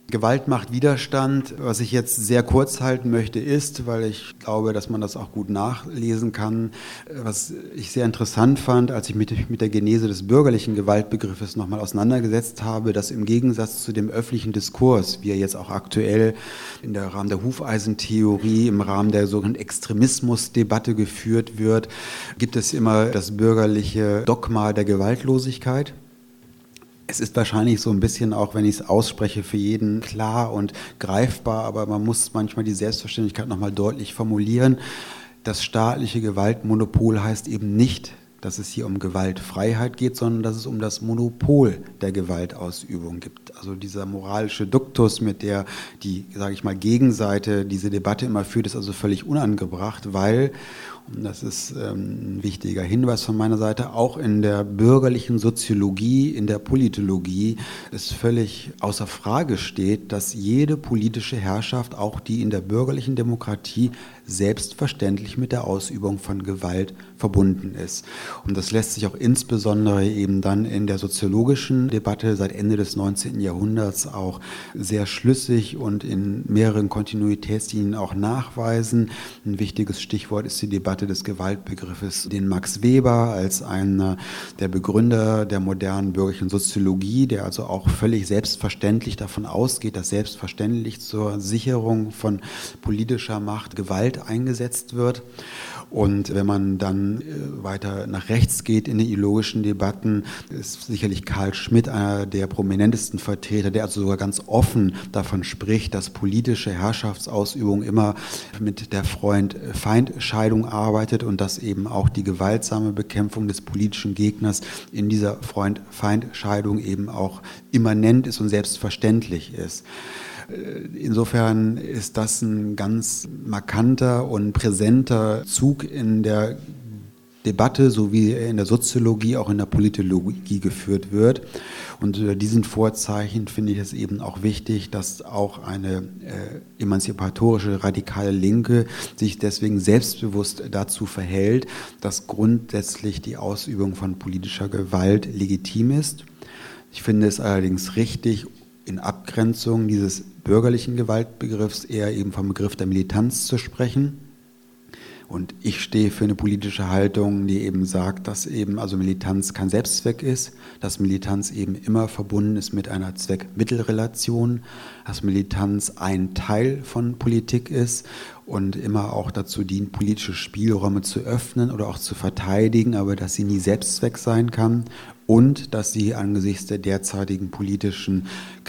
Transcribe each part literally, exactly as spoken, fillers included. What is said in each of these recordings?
Gewalt macht Widerstand. Was ich jetzt sehr kurz halten möchte, ist, weil ich glaube, dass man das auch gut nachlesen kann, was ich sehr interessant fand, als ich mich mit der Genese des bürgerlichen Gewaltbegriffes nochmal auseinandergesetzt habe, dass im Gegensatz zu dem öffentlichen Diskurs, wie er jetzt auch aktuell in der Rahmen der Hufeisentheorie, im Rahmen der sogenannten Extremismusdebatte geführt wird, gibt es immer das bürgerliche Dogma der Gewaltlosigkeit. Es ist wahrscheinlich so ein bisschen, auch wenn ich es ausspreche, für jeden klar und greifbar, aber man muss manchmal die Selbstverständlichkeit nochmal deutlich formulieren. Das staatliche Gewaltmonopol heißt eben nicht, dass es hier um Gewaltfreiheit geht, sondern dass es um das Monopol der Gewaltausübung gibt. Also dieser moralische Duktus, mit der die, sage ich mal, Gegenseite diese Debatte immer führt, ist also völlig unangebracht, weil, und das ist ähm, ein wichtiger Hinweis von meiner Seite, auch in der bürgerlichen Soziologie, in der Politologie es völlig außer Frage steht, dass jede politische Herrschaft, auch die in der bürgerlichen Demokratie, selbstverständlich mit der Ausübung von Gewalt verbunden ist. Und das lässt sich auch insbesondere eben dann in der soziologischen Debatte seit Ende des neunzehnten Jahrhunderts auch sehr schlüssig und in mehreren Kontinuitätslinien auch nachweisen. Ein wichtiges Stichwort ist die Debatte des Gewaltbegriffes, den Max Weber als einer der Begründer der modernen bürgerlichen Soziologie, der also auch völlig selbstverständlich davon ausgeht, dass selbstverständlich zur Sicherung von politischer Macht Gewalt eingesetzt wird. Und wenn man dann weiter nach rechts geht in die ideologischen Debatten, ist sicherlich Karl Schmitt einer der prominentesten Vertreter, der also sogar ganz offen davon spricht, dass politische Herrschaftsausübung immer mit der Freund-Feind-Scheidung arbeitet und dass eben auch die gewaltsame Bekämpfung des politischen Gegners in dieser Freund-Feind-Scheidung eben auch immanent ist und selbstverständlich ist. Insofern ist das ein ganz markanter und präsenter Zug in der Debatte, so wie er in der Soziologie, auch in der Politologie geführt wird. Und unter diesen Vorzeichen finde ich es eben auch wichtig, dass auch eine äh, emanzipatorische radikale Linke sich deswegen selbstbewusst dazu verhält, dass grundsätzlich die Ausübung von politischer Gewalt legitim ist. Ich finde es allerdings richtig, in Abgrenzung dieses bürgerlichen Gewaltbegriffs eher eben vom Begriff der Militanz zu sprechen. Und ich stehe für eine politische Haltung, die eben sagt, dass eben also Militanz kein Selbstzweck ist, dass Militanz eben immer verbunden ist mit einer Zweck-Mittel-Relation, dass Militanz ein Teil von Politik ist und immer auch dazu dient, politische Spielräume zu öffnen oder auch zu verteidigen, aber dass sie nie Selbstzweck sein kann. Und dass sie angesichts der derzeitigen politischen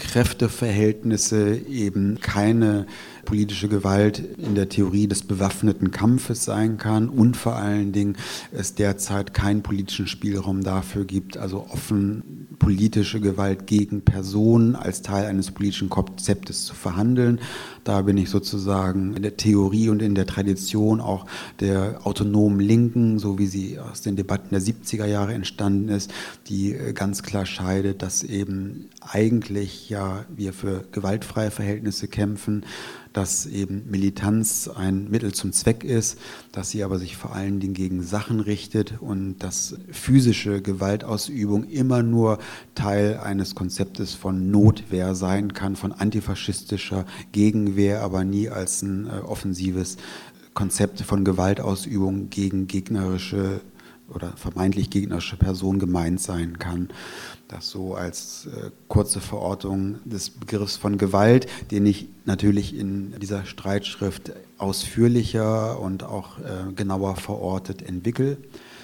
Kräfteverhältnisse eben keine politische Gewalt in der Theorie des bewaffneten Kampfes sein kann und vor allen Dingen es derzeit keinen politischen Spielraum dafür gibt, also offen politische Gewalt gegen Personen als Teil eines politischen Konzeptes zu verhandeln. Da bin ich sozusagen in der Theorie und in der Tradition auch der autonomen Linken, so wie sie aus den Debatten der siebziger Jahre entstanden ist, die ganz klar scheidet, dass eben eigentlich ja wir für gewaltfreie Verhältnisse kämpfen, dass eben Militanz ein Mittel zum Zweck ist, dass sie aber sich vor allen Dingen gegen Sachen richtet und dass physische Gewaltausübung immer nur Teil eines Konzeptes von Notwehr sein kann, von antifaschistischer Gegenwehr, aber nie als ein äh, offensives Konzept von Gewaltausübung gegen gegnerische oder vermeintlich gegnerische Person gemeint sein kann. Das so als äh, kurze Verortung des Begriffs von Gewalt, den ich natürlich in dieser Streitschrift ausführlicher und auch äh, genauer verortet entwickle.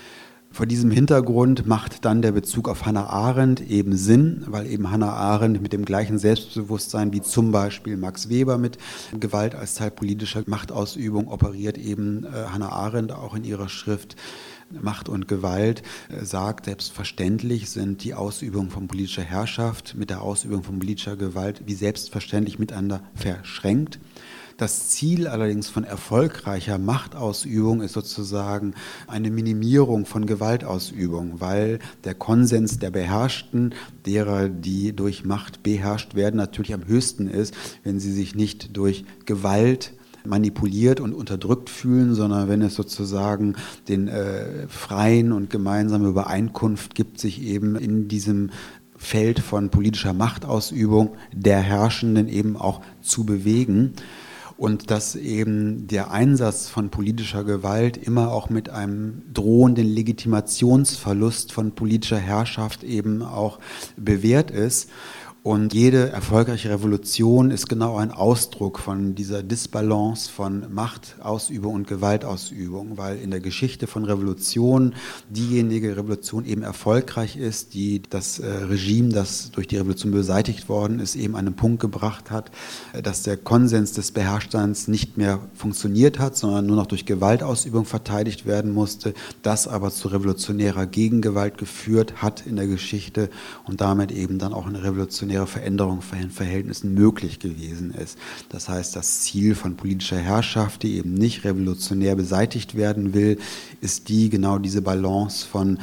Vor diesem Hintergrund macht dann der Bezug auf Hannah Arendt eben Sinn, weil eben Hannah Arendt mit dem gleichen Selbstbewusstsein wie zum Beispiel Max Weber mit Gewalt als Teil politischer Machtausübung operiert, eben äh, Hannah Arendt auch in ihrer Schrift Macht und Gewalt sagt, selbstverständlich sind die Ausübung von politischer Herrschaft mit der Ausübung von politischer Gewalt wie selbstverständlich miteinander verschränkt. Das Ziel allerdings von erfolgreicher Machtausübung ist sozusagen eine Minimierung von Gewaltausübung, weil der Konsens der Beherrschten, derer, die durch Macht beherrscht werden, natürlich am höchsten ist, wenn sie sich nicht durch Gewalt manipuliert und unterdrückt fühlen, sondern wenn es sozusagen den äh, freien und gemeinsame Übereinkunft gibt, sich eben in diesem Feld von politischer Machtausübung der Herrschenden eben auch zu bewegen. Und dass eben der Einsatz von politischer Gewalt immer auch mit einem drohenden Legitimationsverlust von politischer Herrschaft eben auch bewährt ist. Und jede erfolgreiche Revolution ist genau ein Ausdruck von dieser Disbalance von Machtausübung und Gewaltausübung, weil in der Geschichte von Revolutionen diejenige Revolution eben erfolgreich ist, die das äh, Regime, das durch die Revolution beseitigt worden ist, eben an einen Punkt gebracht hat, äh, dass der Konsens des Beherrschtseins nicht mehr funktioniert hat, sondern nur noch durch Gewaltausübung verteidigt werden musste, das aber zu revolutionärer Gegengewalt geführt hat in der Geschichte und damit eben dann auch eine revolutionäre Veränderung von Verhältnissen möglich gewesen ist. Das heißt, das Ziel von politischer Herrschaft, die eben nicht revolutionär beseitigt werden will, ist die, genau diese Balance von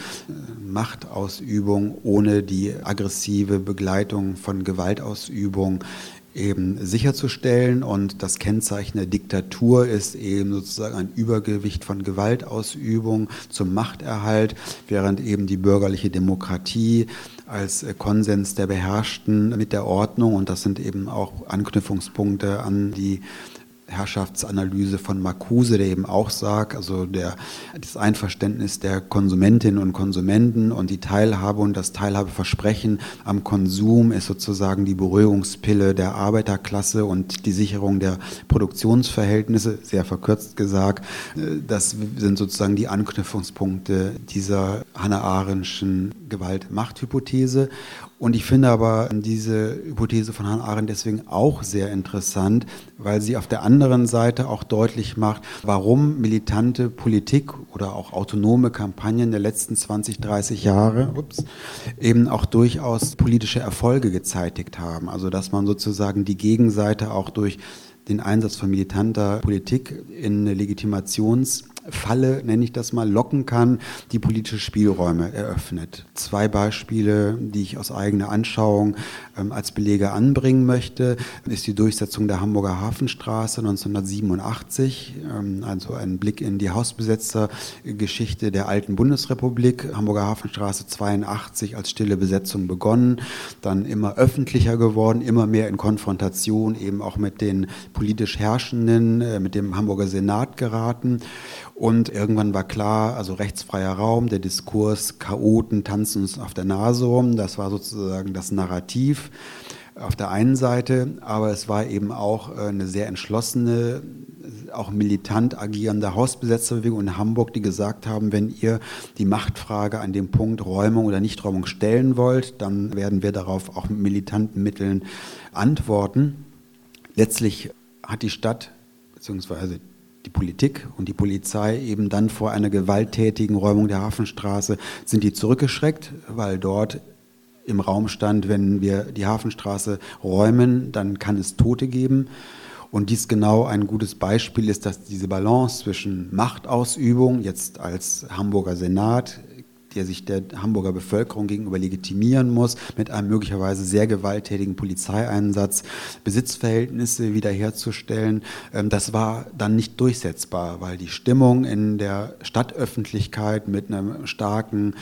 Machtausübung ohne die aggressive Begleitung von Gewaltausübung eben sicherzustellen. Und das Kennzeichen der Diktatur ist eben sozusagen ein Übergewicht von Gewaltausübung zum Machterhalt, während eben die bürgerliche Demokratie als Konsens der Beherrschten mit der Ordnung, und das sind eben auch Anknüpfungspunkte an die Herrschaftsanalyse von Marcuse, der eben auch sagt, also der, das Einverständnis der Konsumentinnen und Konsumenten und die Teilhabe und das Teilhabeversprechen am Konsum ist sozusagen die Beruhigungspille der Arbeiterklasse und die Sicherung der Produktionsverhältnisse, sehr verkürzt gesagt. Das sind sozusagen die Anknüpfungspunkte dieser hannah-arendtschen Gewalt-Macht-Hypothese. Und ich finde aber diese Hypothese von Hannah Arendt deswegen auch sehr interessant, weil sie auf der anderen Seite auch deutlich macht, warum militante Politik oder auch autonome Kampagnen der letzten zwanzig, dreißig Jahre ups, eben auch durchaus politische Erfolge gezeitigt haben. Also dass man sozusagen die Gegenseite auch durch den Einsatz von militanter Politik in eine Legitimationsfalle, nenne ich das mal, locken kann, die politische Spielräume eröffnet. Zwei Beispiele, die ich aus eigener Anschauung ähm, als Belege anbringen möchte, ist die Durchsetzung der Hamburger Hafenstraße neunzehnhundertsiebenundachtzig, ähm, also ein Blick in die Hausbesetzergeschichte der alten Bundesrepublik. Hamburger Hafenstraße zweiundachtzig als stille Besetzung begonnen, dann immer öffentlicher geworden, immer mehr in Konfrontation eben auch mit den politisch Herrschenden, äh, mit dem Hamburger Senat geraten. Und irgendwann war klar, also rechtsfreier Raum, der Diskurs, Chaoten tanzen uns auf der Nase rum. Das war sozusagen das Narrativ auf der einen Seite, aber es war eben auch eine sehr entschlossene, auch militant agierende Hausbesetzerbewegung in Hamburg, die gesagt haben, wenn ihr die Machtfrage an dem Punkt Räumung oder Nichträumung stellen wollt, dann werden wir darauf auch mit militanten Mitteln antworten. Letztlich hat die Stadt bzw. die Politik und die Polizei eben dann vor einer gewalttätigen Räumung der Hafenstraße sind die zurückgeschreckt, weil dort im Raum stand, wenn wir die Hafenstraße räumen, dann kann es Tote geben. Und dies genau ein gutes Beispiel ist, dass diese Balance zwischen Machtausübung, jetzt als Hamburger Senat, der sich der Hamburger Bevölkerung gegenüber legitimieren muss, mit einem möglicherweise sehr gewalttätigen Polizeieinsatz Besitzverhältnisse wiederherzustellen. Das war dann nicht durchsetzbar, weil die Stimmung in der Stadtöffentlichkeit mit einem starken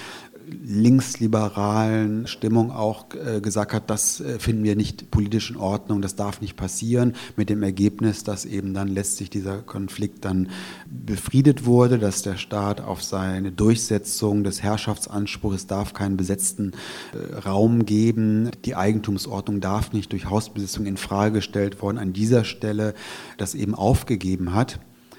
linksliberalen Stimmung auch äh, gesagt hat, das äh, finden wir nicht politisch in Ordnung, das darf nicht passieren, mit dem Ergebnis, dass eben dann letztlich dieser Konflikt dann befriedet wurde, dass der Staat auf seine Durchsetzung des Herrschaftsanspruchs, es darf keinen besetzten äh, Raum geben, die Eigentumsordnung darf nicht durch Hausbesitzung in Frage gestellt worden, an dieser Stelle das eben aufgegeben hat.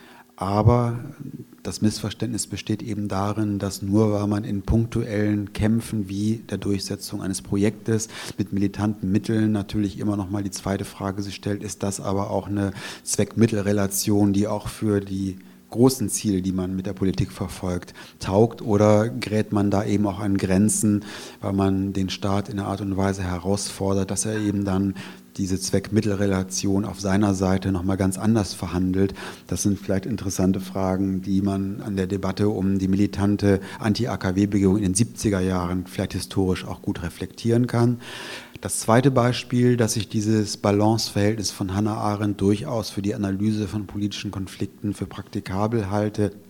Aber das Missverständnis besteht eben darin, dass nur weil man in punktuellen Kämpfen wie der Durchsetzung eines Projektes mit militanten Mitteln natürlich immer noch mal die zweite Frage sich stellt, ist das aber auch eine Zweck-Mittel-Relation, die auch für die großen Ziele, die man mit der Politik verfolgt, taugt, oder gerät man da eben auch an Grenzen, weil man den Staat in einer Art und Weise herausfordert, dass er eben dann diese Zweck-Mittel-Relation auf seiner Seite nochmal ganz anders verhandelt. Das sind vielleicht interessante Fragen, die man an der Debatte um die militante Anti-A K W-Bewegung in den siebziger Jahren vielleicht historisch auch gut reflektieren kann. Das zweite Beispiel, dass ich dieses Balanceverhältnis von Hannah Arendt durchaus für die Analyse von politischen Konflikten für praktikabel halte,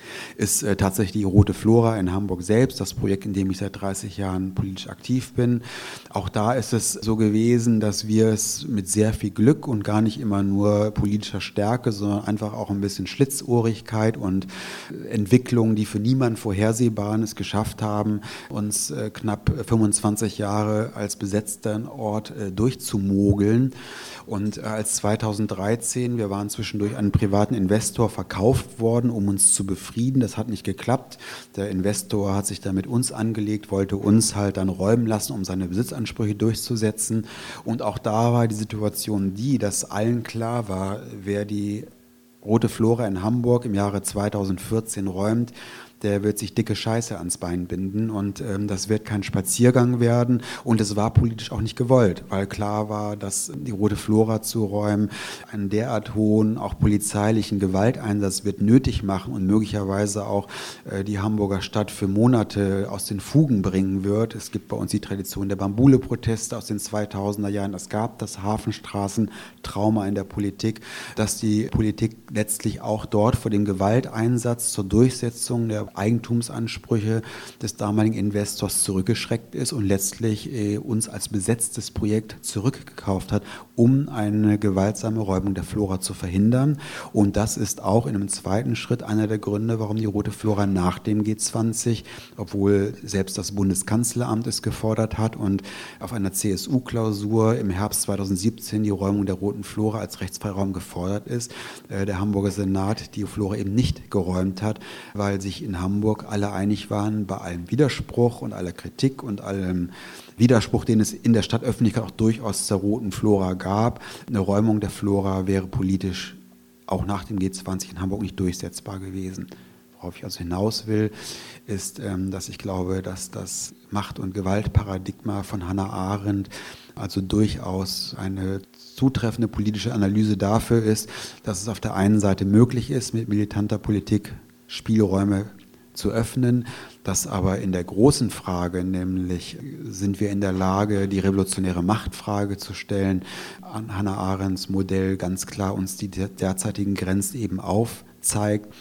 ist äh, tatsächlich die Rote Flora in Hamburg selbst, das Projekt, in dem ich seit dreißig Jahren politisch aktiv bin. Auch da ist es so gewesen, dass wir es mit sehr viel Glück und gar nicht immer nur politischer Stärke, sondern einfach auch ein bisschen Schlitzohrigkeit und Entwicklungen, die für niemanden vorhersehbar waren, es geschafft haben, uns äh, knapp fünfundzwanzig Jahre als besetzten Ort äh, durchzumogeln. Und äh, als zweitausenddreizehn, wir waren zwischendurch an einen privaten Investor verkauft worden, um uns zu befrieden. Das hat nicht geklappt. Der Investor hat sich dann mit uns angelegt, wollte uns halt dann räumen lassen, um seine Besitzansprüche durchzusetzen. Und auch da war die Situation die, dass allen klar war, wer die Rote Flora in Hamburg im Jahre zweitausendvierzehn räumt, der wird sich dicke Scheiße ans Bein binden und ähm, das wird kein Spaziergang werden und es war politisch auch nicht gewollt, weil klar war, dass die Rote Flora zu räumen einen derart hohen, auch polizeilichen Gewalteinsatz wird nötig machen und möglicherweise auch äh, die Hamburger Stadt für Monate aus den Fugen bringen wird. Es gibt bei uns die Tradition der Bambule-Proteste aus den zweitausender Jahren. Es gab das Hafenstraßen-Trauma in der Politik, dass die Politik letztlich auch dort vor dem Gewalteinsatz zur Durchsetzung der Eigentumsansprüche des damaligen Investors zurückgeschreckt ist und letztlich äh, uns als besetztes Projekt zurückgekauft hat, um eine gewaltsame Räumung der Flora zu verhindern. Und das ist auch in einem zweiten Schritt einer der Gründe, warum die Rote Flora nach dem G zwanzig, obwohl selbst das Bundeskanzleramt es gefordert hat und auf einer C S U-Klausur im Herbst zweitausendsiebzehn die Räumung der Roten Flora als Rechtsfreiraum gefordert ist, äh, der Hamburger Senat die Flora eben nicht geräumt hat, weil sich in Hamburg alle einig waren, bei allem Widerspruch und aller Kritik und allem Widerspruch, den es in der Stadtöffentlichkeit auch durchaus zur Roten Flora gab. Eine Räumung der Flora wäre politisch auch nach dem G zwanzig in Hamburg nicht durchsetzbar gewesen. Worauf ich also hinaus will, ist, dass ich glaube, dass das Macht- und Gewaltparadigma von Hannah Arendt also durchaus eine zutreffende politische Analyse dafür ist, dass es auf der einen Seite möglich ist, mit militanter Politik Spielräume zu öffnen, dass aber in der großen Frage, nämlich sind wir in der Lage, die revolutionäre Machtfrage zu stellen, an Hannah Arendts Modell ganz klar uns die derzeitigen Grenzen eben aufzeigt,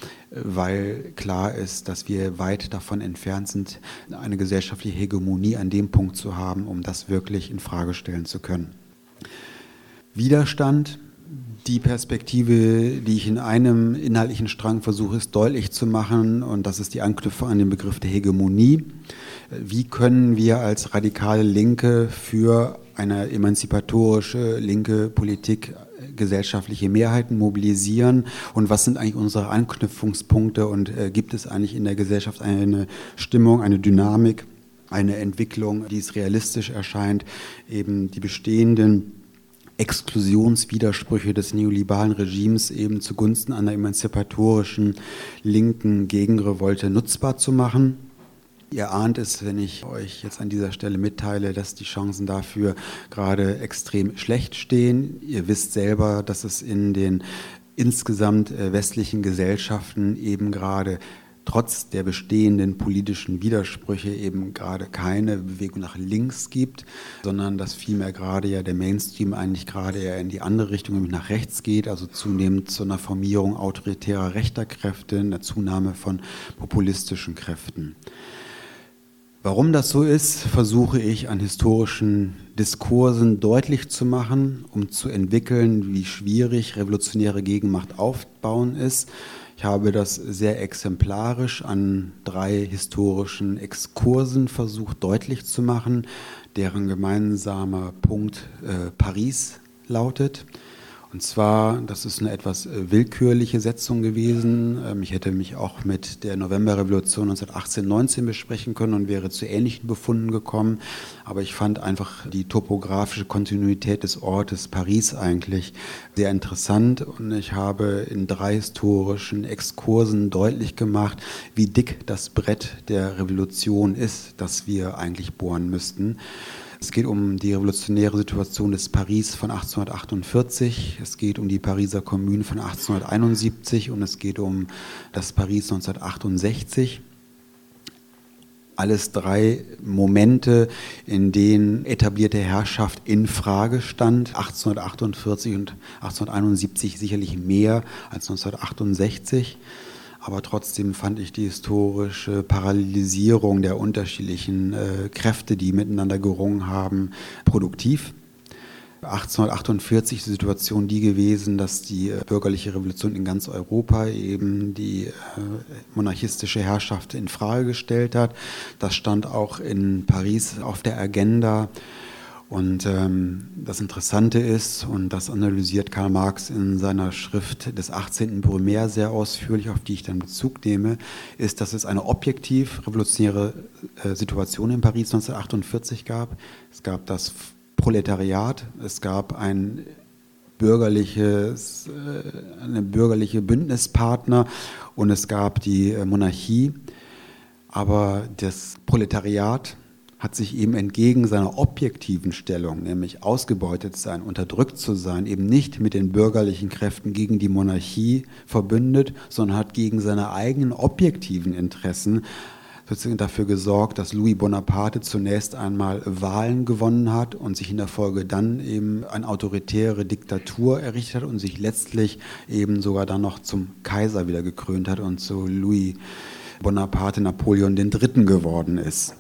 weil klar ist, dass wir weit davon entfernt sind, eine gesellschaftliche Hegemonie an dem Punkt zu haben, um das wirklich in Frage stellen zu können. Widerstand. Die Perspektive, die ich in einem inhaltlichen Strang versuche, ist deutlich zu machen, und das ist die Anknüpfung an den Begriff der Hegemonie. Wie können wir als radikale Linke für eine emanzipatorische linke Politik gesellschaftliche Mehrheiten mobilisieren und was sind eigentlich unsere Anknüpfungspunkte und äh, gibt es eigentlich in der Gesellschaft eine Stimmung, eine Dynamik, eine Entwicklung, die es realistisch erscheint, eben die bestehenden Exklusionswidersprüche des neoliberalen Regimes eben zugunsten einer emanzipatorischen linken Gegenrevolte nutzbar zu machen. Ihr ahnt es, wenn ich euch jetzt an dieser Stelle mitteile, dass die Chancen dafür gerade extrem schlecht stehen. Ihr wisst selber, dass es in den insgesamt westlichen Gesellschaften eben gerade trotz der bestehenden politischen Widersprüche eben gerade keine Bewegung nach links gibt, sondern dass vielmehr gerade ja der Mainstream eigentlich gerade eher in die andere Richtung, nämlich nach rechts geht, also zunehmend zu einer Formierung autoritärer rechter Kräfte, einer Zunahme von populistischen Kräften. Warum das so ist, versuche ich an historischen Diskursen deutlich zu machen, um zu entwickeln, wie schwierig revolutionäre Gegenmacht aufbauen ist. Ich habe das sehr exemplarisch an drei historischen Exkursen versucht deutlich zu machen, deren gemeinsamer Punkt äh, Paris lautet. Und zwar, das ist eine etwas willkürliche Setzung gewesen. Ich hätte mich auch mit der Novemberrevolution neunzehnhundertachtzehn neunzehn besprechen können und wäre zu ähnlichen Befunden gekommen. Aber ich fand einfach die topografische Kontinuität des Ortes Paris eigentlich sehr interessant. Und ich habe in drei historischen Exkursen deutlich gemacht, wie dick das Brett der Revolution ist, das wir eigentlich bohren müssten. Es geht um die revolutionäre Situation des Paris von achtzehnhundertachtundvierzig, es geht um die Pariser Kommune von achtzehnhunderteinundsiebzig und es geht um das Paris neunzehnhundertachtundsechzig. Alles drei Momente, in denen etablierte Herrschaft in Frage stand. achtzehnhundertachtundvierzig und achtzehnhunderteinundsiebzig sicherlich mehr als neunzehnhundertachtundsechzig. aber trotzdem fand ich die historische Parallelisierung der unterschiedlichen äh, Kräfte, die miteinander gerungen haben, produktiv. achtzehnhundertachtundvierzig ist die Situation die gewesen, dass die äh, bürgerliche Revolution in ganz Europa eben die äh, monarchistische Herrschaft in Frage gestellt hat. Das stand auch in Paris auf der Agenda. Und ähm, das Interessante ist, und das analysiert Karl Marx in seiner Schrift des achtzehnten Brumaire sehr ausführlich, auf die ich dann Bezug nehme, ist, dass es eine objektiv revolutionäre äh, Situation in Paris neunzehnhundertachtundvierzig gab. Es gab das Proletariat, es gab ein bürgerliches, äh, eine bürgerliche Bündnispartner und es gab die äh, Monarchie. Aber das Proletariat hat sich eben entgegen seiner objektiven Stellung, nämlich ausgebeutet sein, unterdrückt zu sein, eben nicht mit den bürgerlichen Kräften gegen die Monarchie verbündet, sondern hat gegen seine eigenen objektiven Interessen sozusagen dafür gesorgt, dass Louis Bonaparte zunächst einmal Wahlen gewonnen hat und sich in der Folge dann eben eine autoritäre Diktatur errichtet hat und sich letztlich eben sogar dann noch zum Kaiser wieder gekrönt hat und zu Louis Bonaparte Napoleon der Dritte geworden ist.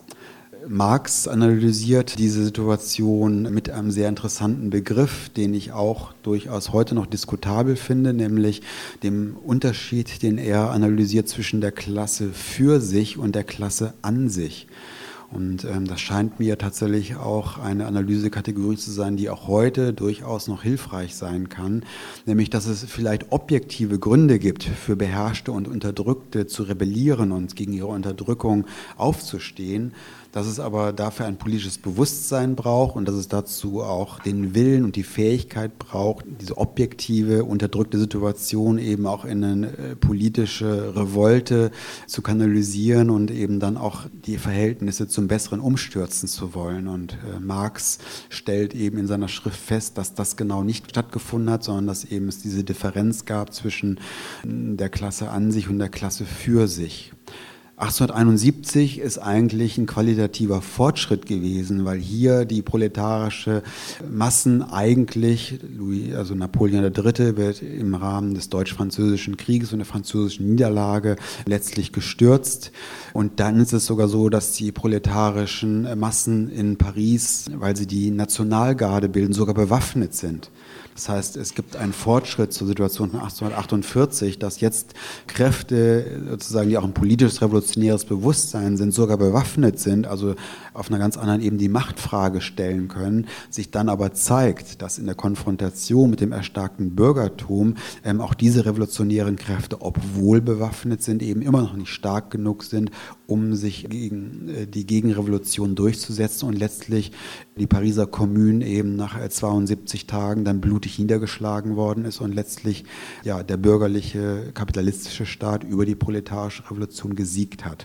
Marx analysiert diese Situation mit einem sehr interessanten Begriff, den ich auch durchaus heute noch diskutabel finde, nämlich dem Unterschied, den er analysiert zwischen der Klasse für sich und der Klasse an sich. Und ähm, das scheint mir tatsächlich auch eine Analysekategorie zu sein, die auch heute durchaus noch hilfreich sein kann, nämlich dass es vielleicht objektive Gründe gibt, für Beherrschte und Unterdrückte zu rebellieren und gegen ihre Unterdrückung aufzustehen, dass es aber dafür ein politisches Bewusstsein braucht und dass es dazu auch den Willen und die Fähigkeit braucht, diese objektive, unterdrückte Situation eben auch in eine politische Revolte zu kanalisieren und eben dann auch die Verhältnisse zum Besseren umstürzen zu wollen. Und äh, Marx stellt eben in seiner Schrift fest, dass das genau nicht stattgefunden hat, sondern dass eben es diese Differenz gab zwischen der Klasse an sich und der Klasse für sich. achtzehnhunderteinundsiebzig ist eigentlich ein qualitativer Fortschritt gewesen, weil hier die proletarische Massen eigentlich, Louis, also Napoleon der Dritte wird im Rahmen des Deutsch-Französischen Krieges und der französischen Niederlage letztlich gestürzt. Und dann ist es sogar so, dass die proletarischen Massen in Paris, weil sie die Nationalgarde bilden, sogar bewaffnet sind. Das heißt, es gibt einen Fortschritt zur Situation von achtzehnhundertachtundvierzig, dass jetzt Kräfte, sozusagen, die auch ein politisches revolutionäres Bewusstsein sind, sogar bewaffnet sind, also auf einer ganz anderen Ebene die Machtfrage stellen können, sich dann aber zeigt, dass in der Konfrontation mit dem erstarkten Bürgertum ähm, auch diese revolutionären Kräfte, obwohl bewaffnet sind, eben immer noch nicht stark genug sind, um sich gegen äh, die Gegenrevolution durchzusetzen und letztlich die Pariser Kommune eben nach zweiundsiebzig Tagen dann blutig niedergeschlagen worden ist und letztlich ja, der bürgerliche kapitalistische Staat über die proletarische Revolution gesiegt hat.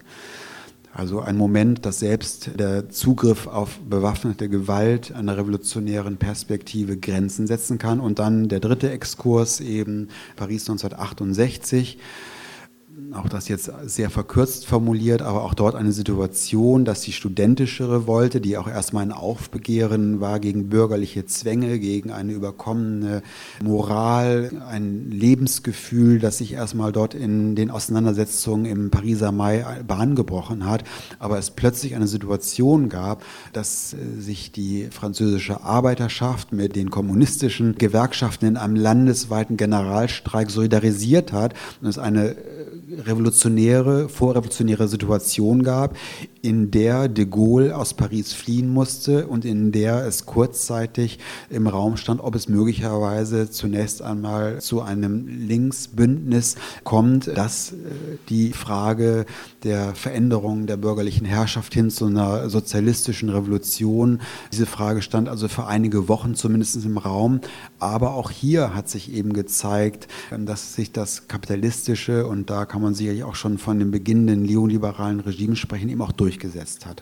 Also ein Moment, dass selbst der Zugriff auf bewaffnete Gewalt einer revolutionären Perspektive Grenzen setzen kann. Und dann der dritte Exkurs, eben Paris neunzehnhundertachtundsechzig. Auch das jetzt sehr verkürzt formuliert, aber auch dort eine Situation, dass die studentische Revolte, die auch erstmal ein Aufbegehren war gegen bürgerliche Zwänge, gegen eine überkommene Moral, ein Lebensgefühl, das sich erstmal dort in den Auseinandersetzungen im Pariser Mai Bahn gebrochen hat, aber es plötzlich eine Situation gab, dass sich die französische Arbeiterschaft mit den kommunistischen Gewerkschaften in einem landesweiten Generalstreik solidarisiert hat und es eine revolutionäre, vorrevolutionäre Situation gab, in der de Gaulle aus Paris fliehen musste und in der es kurzzeitig im Raum stand, ob es möglicherweise zunächst einmal zu einem Linksbündnis kommt, das die Frage der Veränderung der bürgerlichen Herrschaft hin zu einer sozialistischen Revolution, diese Frage stand also für einige Wochen zumindest im Raum, aber auch hier hat sich eben gezeigt, dass sich das kapitalistische, und da kann man sicherlich auch schon von dem beginnenden neoliberalen Regime sprechen, eben auch durchgesetzt hat.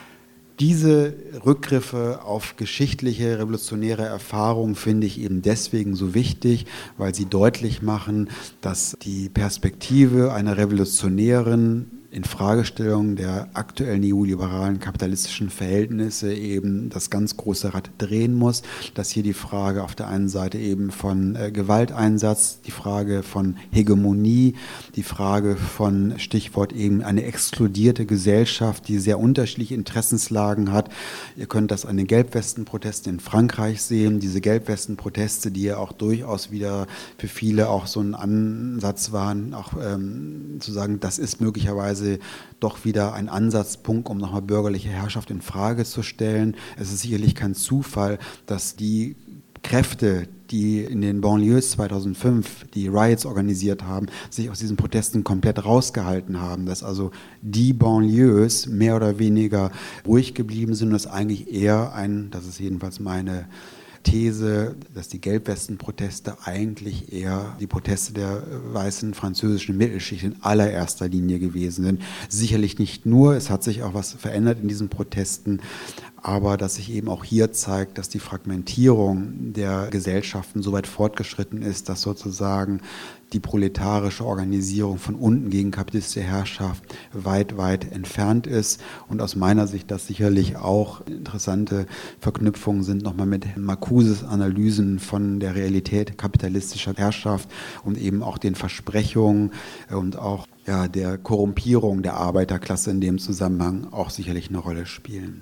Diese Rückgriffe auf geschichtliche, revolutionäre Erfahrungen finde ich eben deswegen so wichtig, weil sie deutlich machen, dass die Perspektive einer revolutionären Infragestellung der aktuellen neoliberalen kapitalistischen Verhältnisse eben das ganz große Rad drehen muss, dass hier die Frage auf der einen Seite eben von äh, Gewalteinsatz, die Frage von Hegemonie, die Frage von Stichwort eben eine exkludierte Gesellschaft, die sehr unterschiedliche Interessenslagen hat. Ihr könnt das an den Gelbwestenprotesten in Frankreich sehen, diese Gelbwestenproteste, die ja auch durchaus wieder für viele auch so ein Ansatz waren, auch ähm, zu sagen, das ist möglicherweise doch wieder ein Ansatzpunkt, um nochmal bürgerliche Herrschaft in Frage zu stellen. Es ist sicherlich kein Zufall, dass die Kräfte, die in den Banlieues zweitausendfünf die Riots organisiert haben, sich aus diesen Protesten komplett rausgehalten haben, dass also die Banlieues mehr oder weniger ruhig geblieben sind und das eigentlich eher ein, das ist jedenfalls meine These, dass die Gelbwesten-Proteste eigentlich eher die Proteste der weißen französischen Mittelschicht in allererster Linie gewesen sind. Sicherlich nicht nur, es hat sich auch was verändert in diesen Protesten, aber dass sich eben auch hier zeigt, dass die Fragmentierung der Gesellschaften so weit fortgeschritten ist, dass sozusagen die proletarische Organisierung von unten gegen kapitalistische Herrschaft weit, weit entfernt ist. Und aus meiner Sicht das sicherlich auch interessante Verknüpfungen sind nochmal mit Marcuses Analysen von der Realität kapitalistischer Herrschaft und eben auch den Versprechungen und auch ja, der Korrumpierung der Arbeiterklasse in dem Zusammenhang auch sicherlich eine Rolle spielen.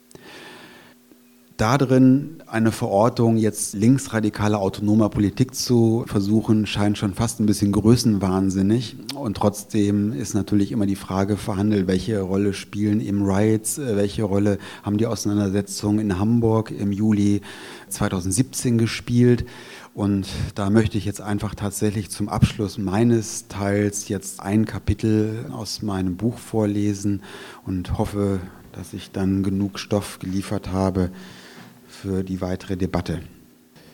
Darin eine Verortung jetzt linksradikaler autonomer Politik zu versuchen, scheint schon fast ein bisschen größenwahnsinnig. Und trotzdem ist natürlich immer die Frage verhandelt, welche Rolle spielen eben Riots, welche Rolle haben die Auseinandersetzungen in Hamburg im Juli zweitausendsiebzehn gespielt. Und da möchte ich jetzt einfach tatsächlich zum Abschluss meines Teils jetzt ein Kapitel aus meinem Buch vorlesen und hoffe, dass ich dann genug Stoff geliefert habe für die weitere Debatte.